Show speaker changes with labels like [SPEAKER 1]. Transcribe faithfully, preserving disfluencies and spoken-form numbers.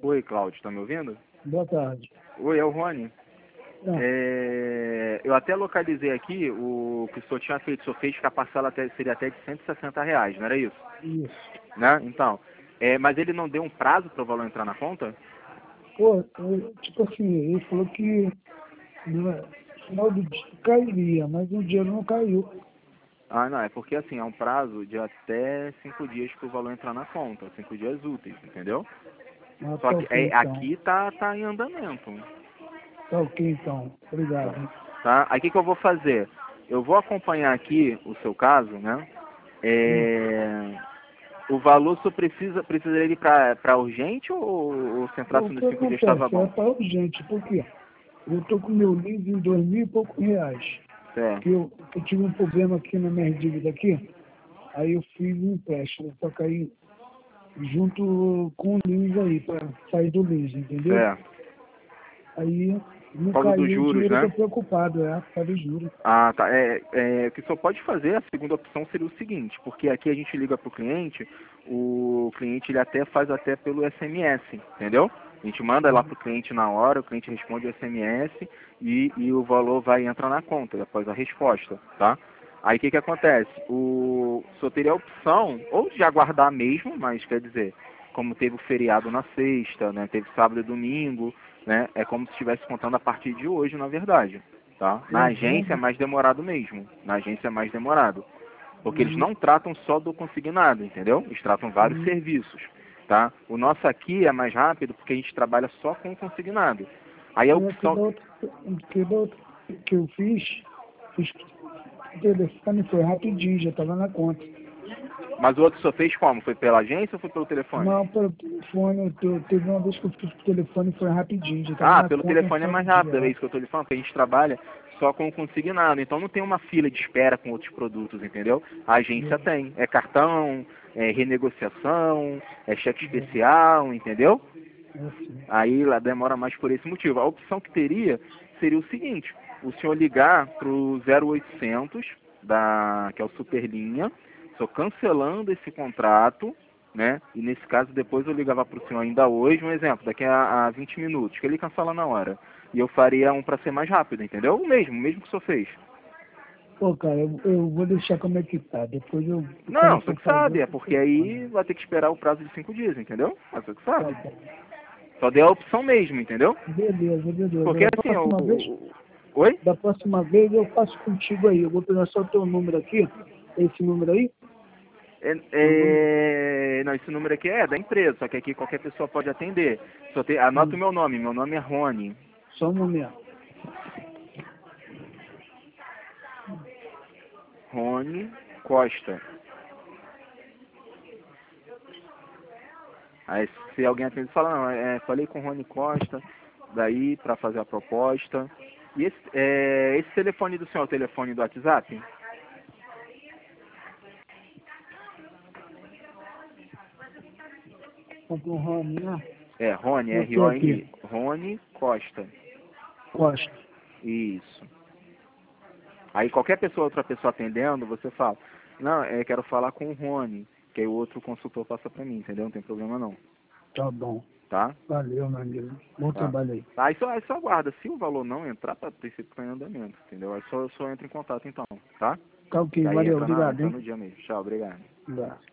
[SPEAKER 1] Oi, Cláudio, tá me ouvindo?
[SPEAKER 2] Boa tarde.
[SPEAKER 1] Oi, é o Rony.
[SPEAKER 2] Ah,
[SPEAKER 1] É, eu até localizei aqui o que o senhor tinha feito. O senhor fez que a parcela até, seria até de cento e sessenta reais, não era isso?
[SPEAKER 2] isso.
[SPEAKER 1] Né? Então, é, mas ele não deu um prazo para o valor entrar na conta?
[SPEAKER 2] Pô, eu, tipo assim, ele falou que no final do dia cairia, mas o dinheiro não caiu.
[SPEAKER 1] Ah, não, é porque assim, é um prazo de até cinco dias para o valor entrar na conta, cinco dias úteis, entendeu?
[SPEAKER 2] Ah,
[SPEAKER 1] Só
[SPEAKER 2] tá
[SPEAKER 1] que
[SPEAKER 2] ok
[SPEAKER 1] é,
[SPEAKER 2] então.
[SPEAKER 1] aqui tá, tá em andamento.
[SPEAKER 2] Tá ok então.
[SPEAKER 1] Tá?
[SPEAKER 2] Obrigado. Hein?
[SPEAKER 1] Tá? Aí o que, que eu vou fazer? Eu vou acompanhar aqui o seu caso, né?
[SPEAKER 2] Hum.
[SPEAKER 1] É, o valor só precisa, precisaria ir para urgente ou, ou se
[SPEAKER 2] O
[SPEAKER 1] entrasse
[SPEAKER 2] que
[SPEAKER 1] nos cinco dias estava
[SPEAKER 2] acontece? É
[SPEAKER 1] bom?
[SPEAKER 2] para urgente, porque eu tô com meu livro em dois mil e poucos reais.
[SPEAKER 1] Certo.
[SPEAKER 2] Que eu, que eu tive um problema aqui na minha dívida aqui, aí eu fiz um empréstimo para cair junto com o Lins aí, para sair do Lins, entendeu?
[SPEAKER 1] Certo.
[SPEAKER 2] Aí não
[SPEAKER 1] Por causa dos
[SPEAKER 2] caiu o
[SPEAKER 1] juros,
[SPEAKER 2] dinheiro, eu
[SPEAKER 1] né?
[SPEAKER 2] tô preocupado, é, por causa do juro.
[SPEAKER 1] Ah, tá. É, é, o que só pode fazer, a segunda opção seria o seguinte, porque aqui a gente liga para o cliente, o cliente ele até faz até pelo S M S, entendeu? A gente manda lá para o cliente na hora, o cliente responde o S M S e, e o valor vai entrar na conta após a resposta, tá? Aí o que que acontece? O só teria a opção ou de aguardar mesmo, mas quer dizer, como teve o feriado na sexta, né, teve sábado e domingo, né, é como se estivesse contando a partir de hoje, na verdade. Tá? Na agência é
[SPEAKER 2] Uhum.
[SPEAKER 1] mais demorado mesmo. Na agência é mais demorado. Porque eles
[SPEAKER 2] Uhum.
[SPEAKER 1] não tratam só do consignado, entendeu? Eles tratam vários
[SPEAKER 2] Uhum.
[SPEAKER 1] serviços. Tá? O nosso aqui é mais rápido porque a gente trabalha só com o consignado. Aí a
[SPEAKER 2] É que
[SPEAKER 1] opção.
[SPEAKER 2] da outra, que da outra que eu fiz, fiz o telefone foi rapidinho, já estava na conta.
[SPEAKER 1] Mas o outro só fez como? Foi pela agência ou foi pelo telefone?
[SPEAKER 2] Não, pelo telefone, te- teve uma vez que eu fiz o telefone foi rapidinho, já estava
[SPEAKER 1] Ah,
[SPEAKER 2] na
[SPEAKER 1] pelo
[SPEAKER 2] conta no
[SPEAKER 1] telefone é
[SPEAKER 2] final
[SPEAKER 1] mais
[SPEAKER 2] do dia.
[SPEAKER 1] rápido, é
[SPEAKER 2] É.
[SPEAKER 1] isso que eu estou lhe falando, porque a gente trabalha só com o consignado, então não tem uma fila de espera com outros produtos, entendeu? A agência tem, é cartão, é renegociação, é cheque especial, entendeu?
[SPEAKER 2] É assim.
[SPEAKER 1] Aí lá demora mais por esse motivo. A opção que teria seria o seguinte, o senhor ligar para o zero oitocentos, da, que é o Superlinha, só cancelando esse contrato, né? E nesse caso depois eu ligava para o senhor ainda hoje, um exemplo, daqui a, a vinte minutos, que ele cancela na hora. E eu faria um para ser mais rápido, entendeu? O mesmo, o mesmo que o senhor fez.
[SPEAKER 2] Pô, cara, eu, eu vou deixar como é que tá. Depois eu, quando eu
[SPEAKER 1] Não, só
[SPEAKER 2] for
[SPEAKER 1] que
[SPEAKER 2] fazer,
[SPEAKER 1] sabe,
[SPEAKER 2] eu
[SPEAKER 1] é
[SPEAKER 2] te
[SPEAKER 1] porque aí
[SPEAKER 2] telefone.
[SPEAKER 1] vai ter que esperar o prazo de cinco dias, entendeu? Mas só que
[SPEAKER 2] Tá
[SPEAKER 1] sabe.
[SPEAKER 2] bom.
[SPEAKER 1] Só deu a opção mesmo, entendeu?
[SPEAKER 2] Beleza, beleza.
[SPEAKER 1] Porque
[SPEAKER 2] Da
[SPEAKER 1] assim, o...
[SPEAKER 2] próxima vez,
[SPEAKER 1] o- o- Oi?
[SPEAKER 2] da próxima vez eu faço contigo aí. Eu vou pegar só o teu número aqui. Esse número aí?
[SPEAKER 1] É,
[SPEAKER 2] Teu número?
[SPEAKER 1] é, não, esse número aqui é da empresa, só que aqui qualquer pessoa pode atender. Só tem, anota o
[SPEAKER 2] Hum,
[SPEAKER 1] meu nome, meu nome é Rony.
[SPEAKER 2] só um momento.
[SPEAKER 1] Rony Costa. Aí se alguém atender, fala, não, é, falei com o Rony Costa, daí para fazer a proposta. E esse, é, esse telefone do senhor é o telefone do WhatsApp?
[SPEAKER 2] Comprou um Rony, né?
[SPEAKER 1] É, Rony,
[SPEAKER 2] Botei aqui.
[SPEAKER 1] R-O-N-I, Rony Costa.
[SPEAKER 2] Costa.
[SPEAKER 1] Isso. Aí qualquer pessoa, outra pessoa atendendo, você fala, não, é, quero falar com o Rony, que aí o outro consultor passa para mim, entendeu? Não tem problema não,
[SPEAKER 2] Tá bom.
[SPEAKER 1] tá?
[SPEAKER 2] Valeu, meu amigo. Bom
[SPEAKER 1] Tá.
[SPEAKER 2] trabalho aí.
[SPEAKER 1] Tá, aí só, aí só aguarda, se o valor não entrar, tá, princípio tá em andamento, entendeu? Aí só, só entra em contato então, tá?
[SPEAKER 2] Tá ok.
[SPEAKER 1] Daí
[SPEAKER 2] Valeu.
[SPEAKER 1] entra, na,
[SPEAKER 2] Obrigado,
[SPEAKER 1] entra
[SPEAKER 2] hein?
[SPEAKER 1] no dia mesmo. Tchau, obrigado.
[SPEAKER 2] Obrigado.